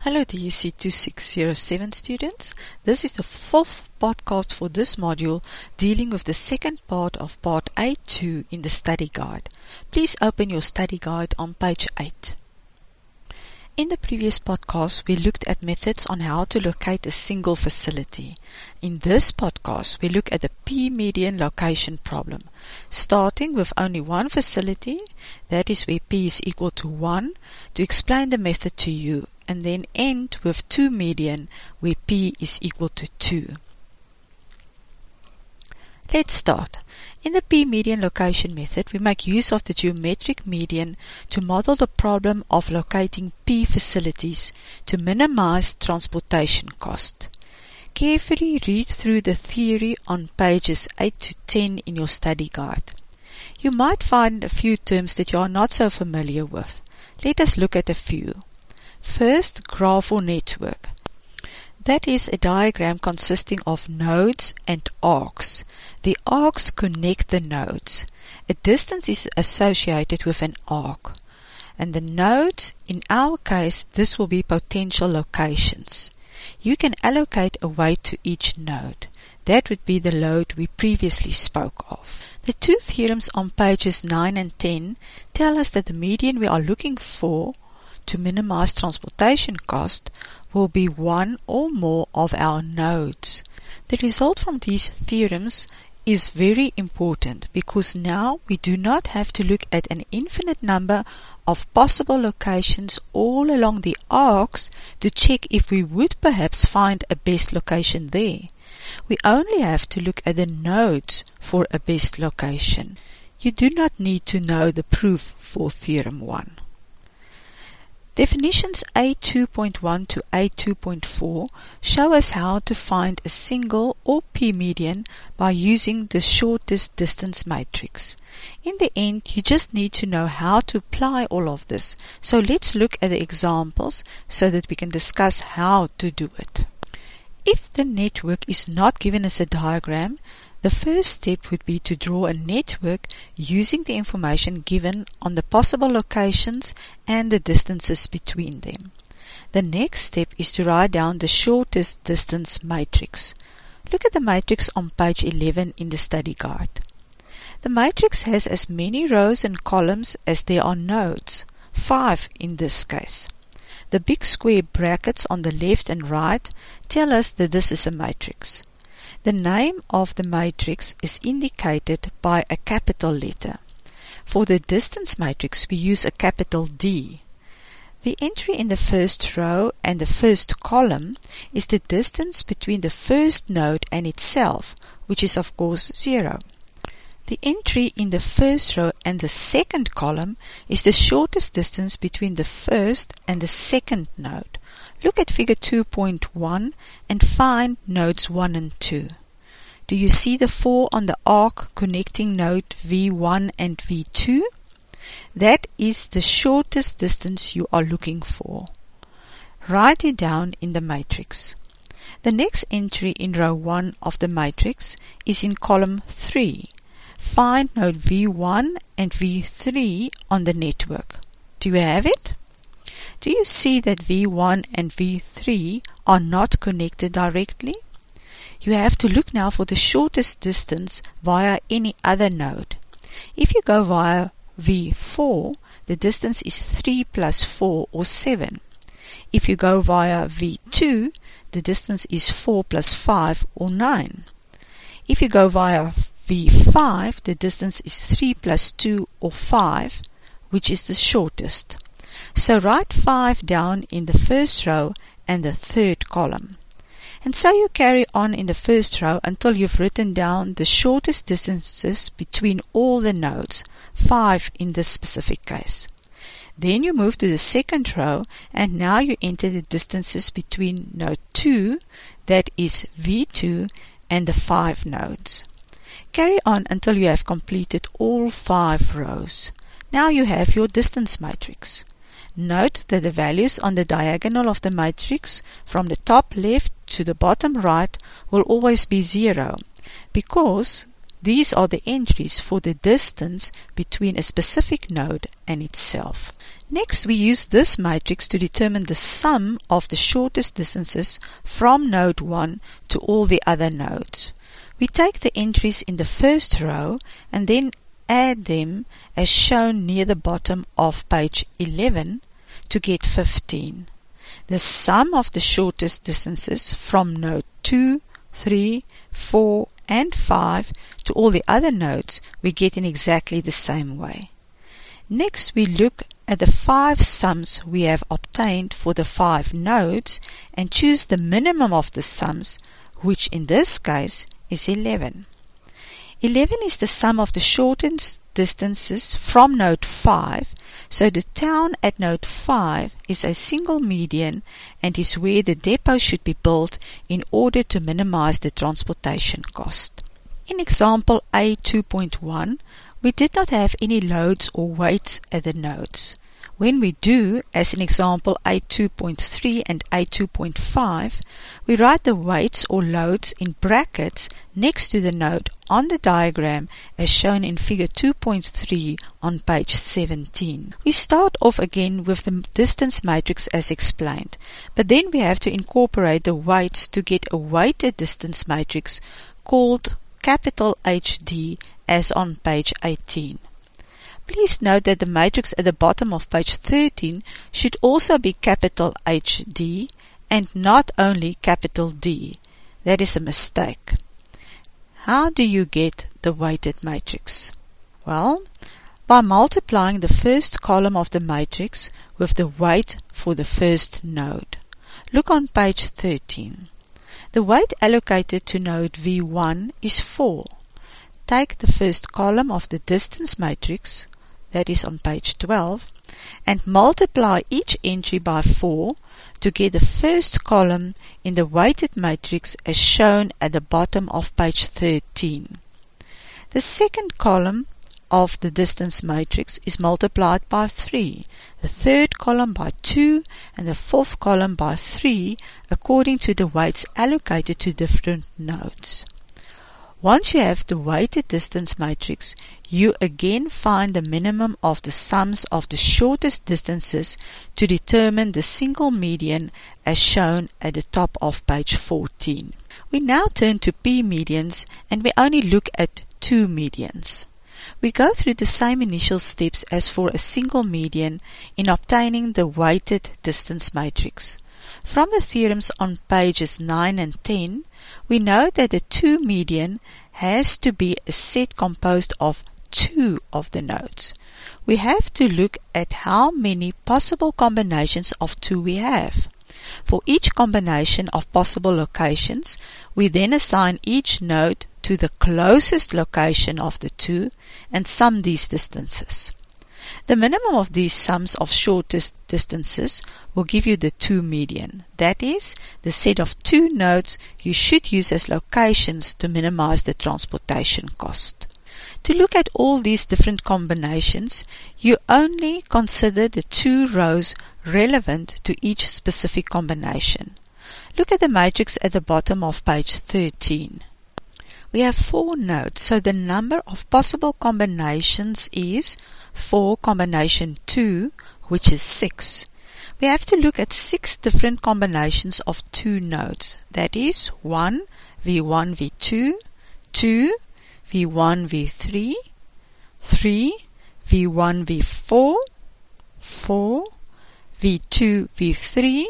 Hello DEC 2607 students. This is the fourth podcast for this module dealing with the second part of part A2 in the study guide. Please open your study guide on page 8. In the previous podcast, we looked at methods on how to locate a single facility. In this podcast, we look at the P-median location problem, starting with only one facility, that is where P is equal to 1, to explain the method to you, and then end with 2 median, where P is equal to 2. Let's start. In the P-median location method, we make use of the geometric median to model the problem of locating P facilities to minimize transportation cost. Carefully read through the theory on pages 8 to 10 in your study guide. You might find a few terms that you are not so familiar with. Let us look at a few. First, graph or network. That is a diagram consisting of nodes and arcs. The arcs connect the nodes. A distance is associated with an arc. And the nodes, in our case, this will be potential locations. You can allocate a weight to each node. That would be the load we previously spoke of. The two theorems on pages 9 and 10 tell us that the median we are looking for to minimize transportation cost will be one or more of our nodes. The result from these theorems is very important because now we do not have to look at an infinite number of possible locations all along the arcs to check if we would perhaps find a best location there. We only have to look at the nodes for a best location. You do not need to know the proof for theorem 1. Definitions A2.1 to A2.4 show us how to find a single or P-median by using the shortest distance matrix. In the end, you just need to know how to apply all of this. So let's look at the examples so that we can discuss how to do it. If the network is not given as a diagram, the first step would be to draw a network using the information given on the possible locations and the distances between them. The next step is to write down the shortest distance matrix. Look at the matrix on page 11 in the study guide. The matrix has as many rows and columns as there are nodes, 5 in this case. The big square brackets on the left and right tell us that this is a matrix. The name of the matrix is indicated by a capital letter. For the distance matrix, we use a capital D. The entry in the first row and the first column is the distance between the first node and itself, which is of course 0. The entry in the first row and the second column is the shortest distance between the first and the second node. Look at figure 2.1 and find nodes 1 and 2. Do you see the 4 on the arc connecting node V1 and V2? That is the shortest distance you are looking for. Write it down in the matrix. The next entry in row 1 of the matrix is in column 3. Find node V1 and V3 on the network. Do you have it? Do you see that V1 and V3 are not connected directly? You have to look now for the shortest distance via any other node. If you go via V4, the distance is 3 plus 4 or 7. If you go via V2, the distance is 4 plus 5 or 9. If you go via V5, the distance is 3 plus 2 or 5, which is the shortest. So write 5 down in the first row and the third column. And so you carry on in the first row until you've written down the shortest distances between all the nodes, 5 in this specific case. Then you move to the second row and now you enter the distances between node 2, that is V2, and the 5 nodes. Carry on until you have completed all 5 rows. Now you have your distance matrix. Note that the values on the diagonal of the matrix from the top left to the bottom right will always be 0 because these are the entries for the distance between a specific node and itself. Next, we use this matrix to determine the sum of the shortest distances from node 1 to all the other nodes. We take the entries in the first row and then add them as shown near the bottom of page 11 to get 15. The sum of the shortest distances from node 2, 3, 4, and 5 to all the other nodes we get in exactly the same way. Next, we look at the 5 sums we have obtained for the 5 nodes and choose the minimum of the sums, which in this case is 11. 11 is the sum of the shortest distances from node 5, so the town at node 5 is a single median and is where the depot should be built in order to minimize the transportation cost. In example A2.1, we did not have any loads or weights at the nodes. When we do, as in example A2.3 and A2.5, we write the weights or loads in brackets next to the node on the diagram as shown in figure 2.3 on page 17. We start off again with the distance matrix as explained, but then we have to incorporate the weights to get a weighted distance matrix called capital HD as on page 18. Please note that the matrix at the bottom of page 13 should also be capital HD and not only capital D. That is a mistake. How do you get the weighted matrix? Well, by multiplying the first column of the matrix with the weight for the first node. Look on page 13. The weight allocated to node V1 is 4. Take the first column of the distance matrix, that is on page 12, and multiply each entry by 4 to get the first column in the weighted matrix as shown at the bottom of page 13. The second column of the distance matrix is multiplied by 3, the third column by 2, and the fourth column by 3 according to the weights allocated to different nodes. Once you have the weighted distance matrix, you again find the minimum of the sums of the shortest distances to determine the single median as shown at the top of page 14. We now turn to p-medians and we only look at 2 medians. We go through the same initial steps as for a single median in obtaining the weighted distance matrix. From the theorems on pages 9 and 10, we know that the 2 median has to be a set composed of 2 of the nodes. We have to look at how many possible combinations of 2 we have. For each combination of possible locations, we then assign each node to the closest location of the 2 and sum these distances. The minimum of these sums of shortest distances will give you the 2 median. That is, the set of 2 nodes you should use as locations to minimize the transportation cost. To look at all these different combinations, you only consider the 2 rows relevant to each specific combination. Look at the matrix at the bottom of page 13. We have 4 nodes, so the number of possible combinations is 4 combination 2, which is 6. We have to look at 6 different combinations of 2 nodes. That is 1, V1, V2, 2, V1, V3, 3, V1, V4, 4, V2, V3,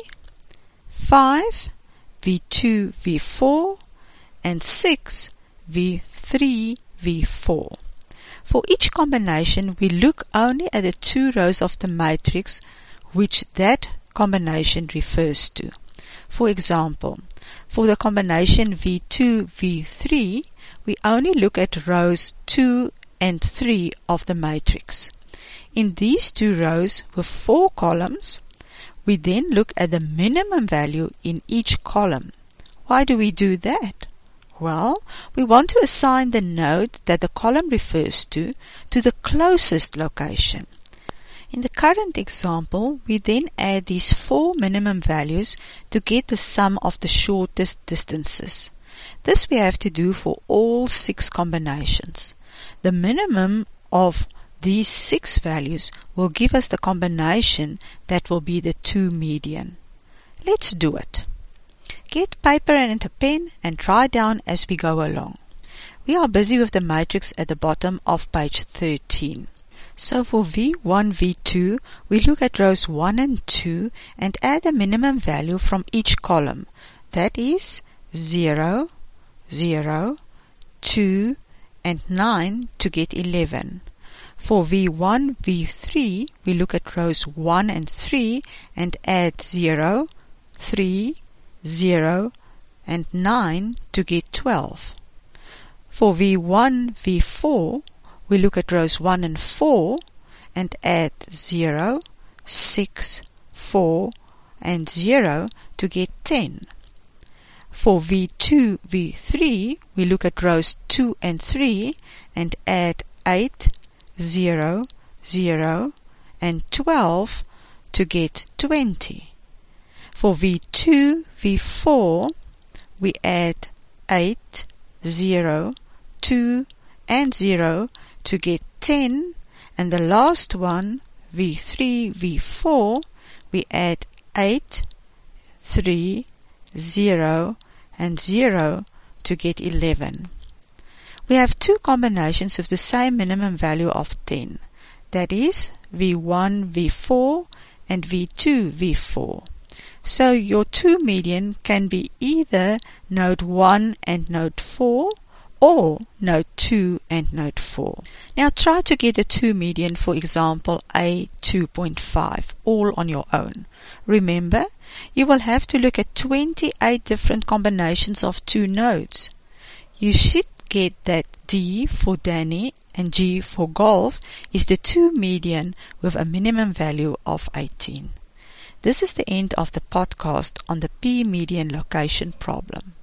5, V2, V4, and 6, V3, V4. For each combination, we look only at the 2 rows of the matrix which that combination refers to. For example, for the combination V2, V3, we only look at rows 2 and 3 of the matrix. In these 2 rows with 4 columns, we then look at the minimum value in each column. Why do we do that? Well, we want to assign the node that the column refers to the closest location. In the current example, we then add these 4 minimum values to get the sum of the shortest distances. This we have to do for all 6 combinations. The minimum of these 6 values will give us the combination that will be the 2 median. Let's do it. Get paper and a pen and write down as we go along. We are busy with the matrix at the bottom of page 13. So for V1, V2, we look at rows 1 and 2 and add the minimum value from each column. That is 0, 0, 2, and 9 to get 11. For V1, V3, we look at rows 1 and 3 and add 0, 3, 0, and 9 to get 12. For V1, V4, we look at rows 1 and 4 and add 0, 6, 4, and 0 to get 10. For V2, V3, we look at rows 2 and 3 and add 8, 0, 0, and 12 to get 20. For V2, V4, we add 8, 0, 2, and 0 to get 10, and the last one, V3, V4, we add 8, 3, 0, and 0 to get 11. We have 2 combinations with the same minimum value of 10, that is V1, V4, and V2, V4. So your 2 median can be either node 1 and node 4, or node 2 and node 4. Now try to get the 2 median, for example A2.5, all on your own. Remember, you will have to look at 28 different combinations of 2 nodes. You should get that D for Danny and G for golf is the 2 median with a minimum value of 18. This is the end of the podcast on the P-median location problem.